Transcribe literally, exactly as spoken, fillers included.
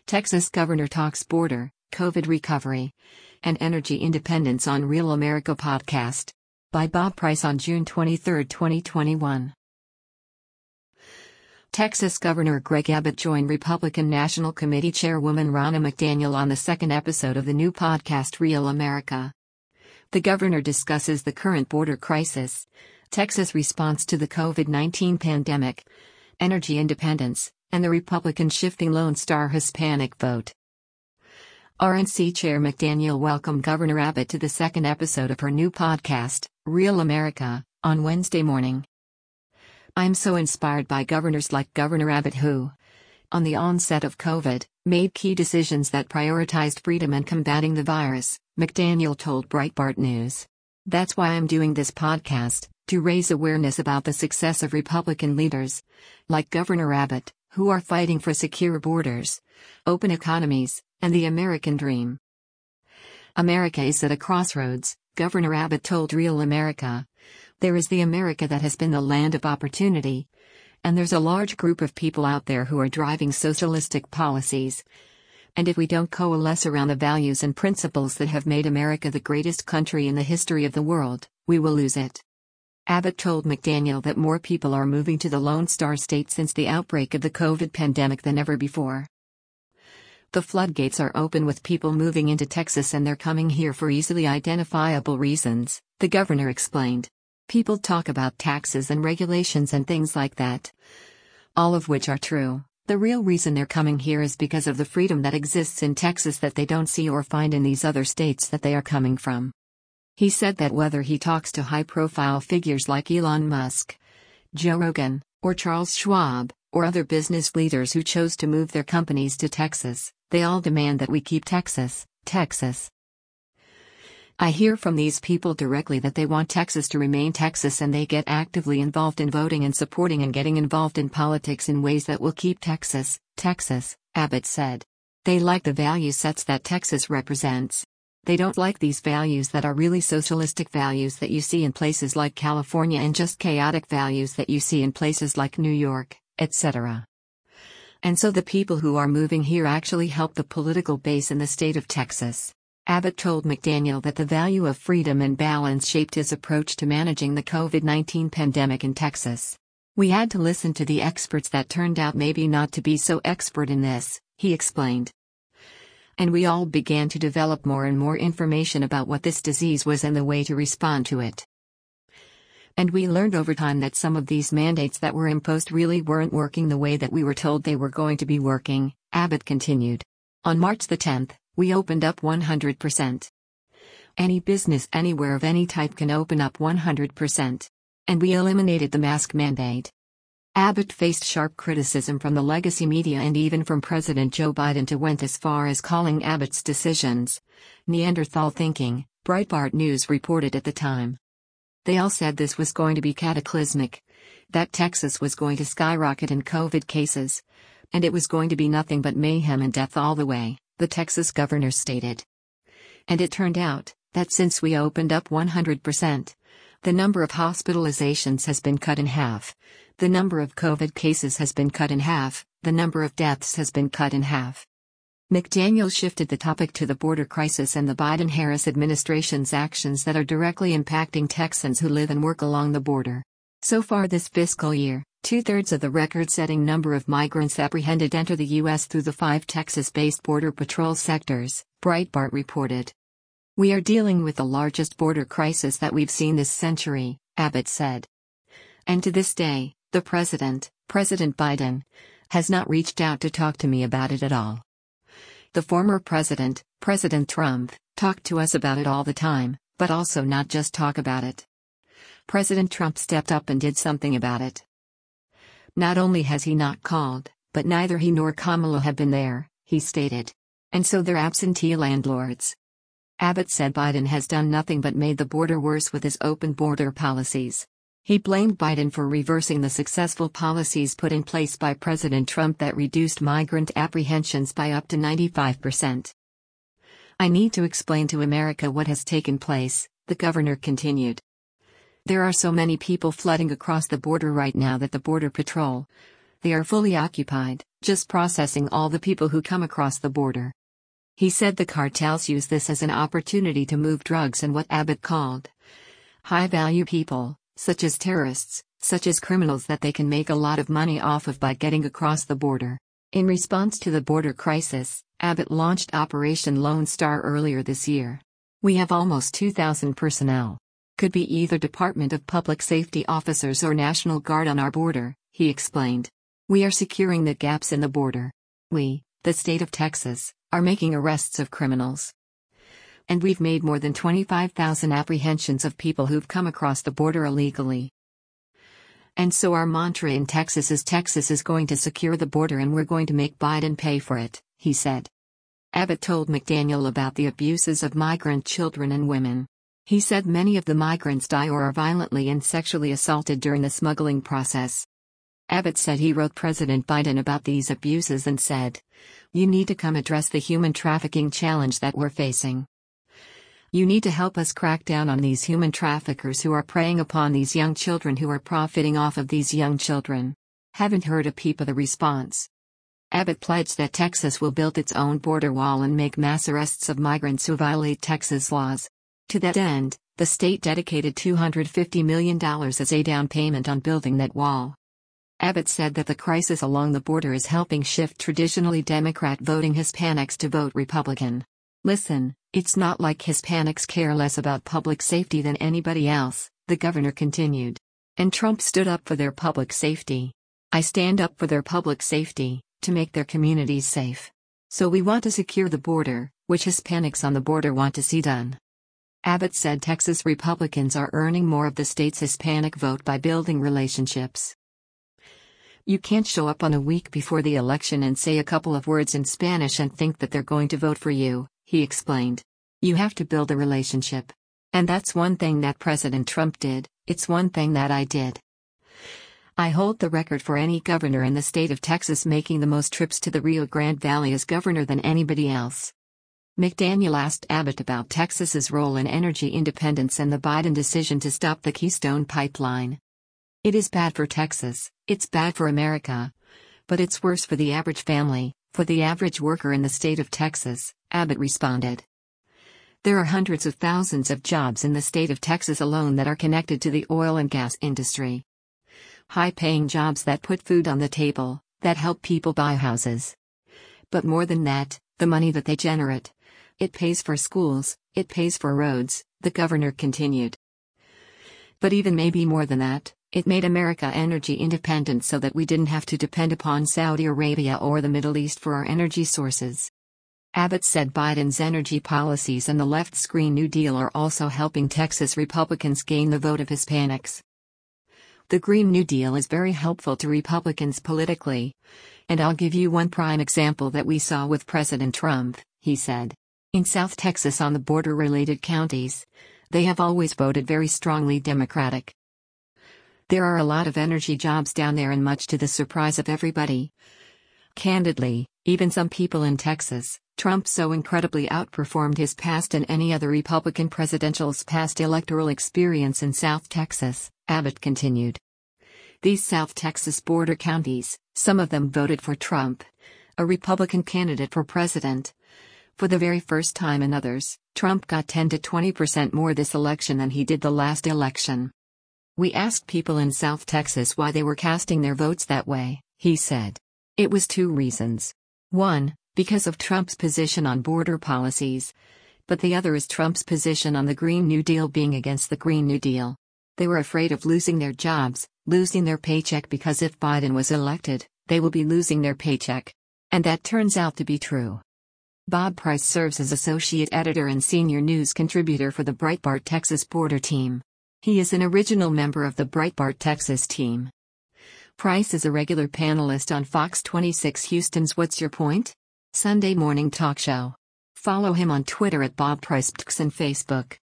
Texas governor talks border, COVID recovery, and energy independence on Real America podcast. By Bob Price on June twenty-third, twenty twenty-one. Texas Governor Greg Abbott joined Republican National Committee Chairwoman Ronna McDaniel on the second episode of the new podcast Real America. The governor discusses the current border crisis, Texas' response to the COVID nineteen pandemic, energy independence, and the Republican shifting Lone Star Hispanic vote. R N C Chair McDaniel welcomed Governor Abbott to the second episode of her new podcast, Real America, on Wednesday morning. "I'm so inspired by governors like Governor Abbott who, on the onset of COVID, made key decisions that prioritized freedom and combating the virus," McDaniel told Breitbart News. "That's why I'm doing this podcast, to raise awareness about the success of Republican leaders, like Governor Abbott, who are fighting for secure borders, open economies, and the American dream." "America is at a crossroads," Governor Abbott told Real America. "There is the America that has been the land of opportunity, and there's a large group of people out there who are driving socialistic policies. And if we don't coalesce around the values and principles that have made America the greatest country in the history of the world, we will lose it." Abbott told McDaniel that more people are moving to the Lone Star State since the outbreak of the COVID pandemic than ever before. "The floodgates are open with people moving into Texas, and they're coming here for easily identifiable reasons," the governor explained. "People talk about taxes and regulations and things like that, all of which are true. The real reason they're coming here is because of the freedom that exists in Texas that they don't see or find in these other states that they are coming from." He said that whether he talks to high-profile figures like Elon Musk, Joe Rogan, or Charles Schwab, or other business leaders who chose to move their companies to Texas, they all demand that we keep Texas, Texas. "I hear from these people directly that they want Texas to remain Texas, and they get actively involved in voting and supporting and getting involved in politics in ways that will keep Texas, Texas," Abbott said. "They like the value sets that Texas represents. They don't like these values that are really socialistic values that you see in places like California and just chaotic values that you see in places like New York, et cetera. And so the people who are moving here actually help the political base in the state of Texas." Abbott told McDaniel that the value of freedom and balance shaped his approach to managing the COVID nineteen pandemic in Texas. "We had to listen to the experts that turned out maybe not to be so expert in this," he explained. "And we all began to develop more and more information about what this disease was and the way to respond to it. And we learned over time that some of these mandates that were imposed really weren't working the way that we were told they were going to be working," Abbott continued. "On March the tenth, we opened up one hundred percent. Any business anywhere of any type can open up one hundred percent. And we eliminated the mask mandate." Abbott faced sharp criticism from the legacy media and even from President Joe Biden, who went as far as calling Abbott's decisions Neanderthal thinking, Breitbart News reported at the time. They all said this was going to be cataclysmic, that Texas was going to skyrocket in COVID cases, and it was going to be nothing but mayhem and death all the way, the Texas governor stated. "And it turned out that since we opened up one hundred percent, the number of hospitalizations has been cut in half, the number of COVID cases has been cut in half, the number of deaths has been cut in half." McDaniel shifted the topic to the border crisis and the Biden-Harris administration's actions that are directly impacting Texans who live and work along the border. So far this fiscal year, two-thirds of the record-setting number of migrants apprehended enter the U S through the five Texas-based Border Patrol sectors, Breitbart reported. "We are dealing with the largest border crisis that we've seen this century," Abbott said. "And to this day, the president, President Biden, has not reached out to talk to me about it at all. The former president, President Trump, talked to us about it all the time, but also not just talk about it. President Trump stepped up and did something about it. Not only has he not called, but neither he nor Kamala have been there," he stated. "And so they're absentee landlords." Abbott said Biden has done nothing but made the border worse with his open border policies. He blamed Biden for reversing the successful policies put in place by President Trump that reduced migrant apprehensions by up to ninety-five percent. "I need to explain to America what has taken place," the governor continued. "There are so many people flooding across the border right now that the Border Patrol, They are fully occupied, just processing all the people who come across the border. He said the cartels use this as an opportunity to move drugs and what Abbott called high-value people, such as terrorists, such as criminals that they can make a lot of money off of by getting across the border. In response to the border crisis, Abbott launched Operation Lone Star earlier this year. We have almost two thousand personnel. Could be either Department of Public Safety officers or National Guard on our border, he explained. We are securing the gaps in the border. We, the state of Texas, are making arrests of criminals. And we've made more than twenty-five thousand apprehensions of people who've come across the border illegally. And so our mantra in Texas is Texas is going to secure the border and we're going to make Biden pay for it, he said. Abbott told McDaniel about the abuses of migrant children and women. He said many of the migrants die or are violently and sexually assaulted during the smuggling process. Abbott said he wrote President Biden about these abuses and said, "You need to come address the human trafficking challenge that we're facing. You need to help us crack down on these human traffickers who are preying upon these young children who are profiting off of these young children." Haven't heard a peep of the response. Abbott pledged that Texas will build its own border wall and make mass arrests of migrants who violate Texas laws. To that end, the state dedicated two hundred fifty million dollars as a down payment on building that wall. Abbott said that the crisis along the border is helping shift traditionally Democrat voting Hispanics to vote Republican. Listen, it's not like Hispanics care less about public safety than anybody else, the governor continued. And Trump stood up for their public safety. I stand up for their public safety, to make their communities safe. So we want to secure the border, which Hispanics on the border want to see done. Abbott said Texas Republicans are earning more of the state's Hispanic vote by building relationships. You can't show up on a week before the election and say a couple of words in Spanish and think that they're going to vote for you, he explained. You have to build a relationship. And that's one thing that President Trump did, it's one thing that I did. I hold the record for any governor in the state of Texas making the most trips to the Rio Grande Valley as governor than anybody else. McDaniel asked Abbott about Texas's role in energy independence and the Biden decision to stop the Keystone Pipeline. It is bad for Texas, it's bad for America. But it's worse for the average family, for the average worker in the state of Texas, Abbott responded. There are hundreds of thousands of jobs in the state of Texas alone that are connected to the oil and gas industry. High-paying jobs that put food on the table, that help people buy houses. But more than that, the money that they generate. It pays for schools, it pays for roads, the governor continued. But even maybe more than that, it made America energy independent so that we didn't have to depend upon Saudi Arabia or the Middle East for our energy sources. Abbott said Biden's energy policies and the left's Green New Deal are also helping Texas Republicans gain the vote of Hispanics. The Green New Deal is very helpful to Republicans politically. And I'll give you one prime example that we saw with President Trump, he said. In South Texas on the border-related counties, they have always voted very strongly Democratic. There are a lot of energy jobs down there and much to the surprise of everybody. Candidly, even some people in Texas, Trump so incredibly outperformed his past and any other Republican presidential's past electoral experience in South Texas, Abbott continued. These South Texas border counties, some of them voted for Trump, a Republican candidate for president. For the very first time in others, Trump got ten to twenty percent more this election than he did the last election. We asked people in South Texas why they were casting their votes that way, he said. It was two reasons. One, because of Trump's position on border policies. But the other is Trump's position on the Green New Deal being against the Green New Deal. They were afraid of losing their jobs, losing their paycheck because if Biden was elected, they will be losing their paycheck. And that turns out to be true. Bob Price serves as associate editor and senior news contributor for the Breitbart Texas border team. He is an original member of the Breitbart Texas team. Price is a regular panelist on Fox twenty-six Houston's What's Your Point? Sunday morning talk show. Follow him on Twitter at Bob Price and Facebook.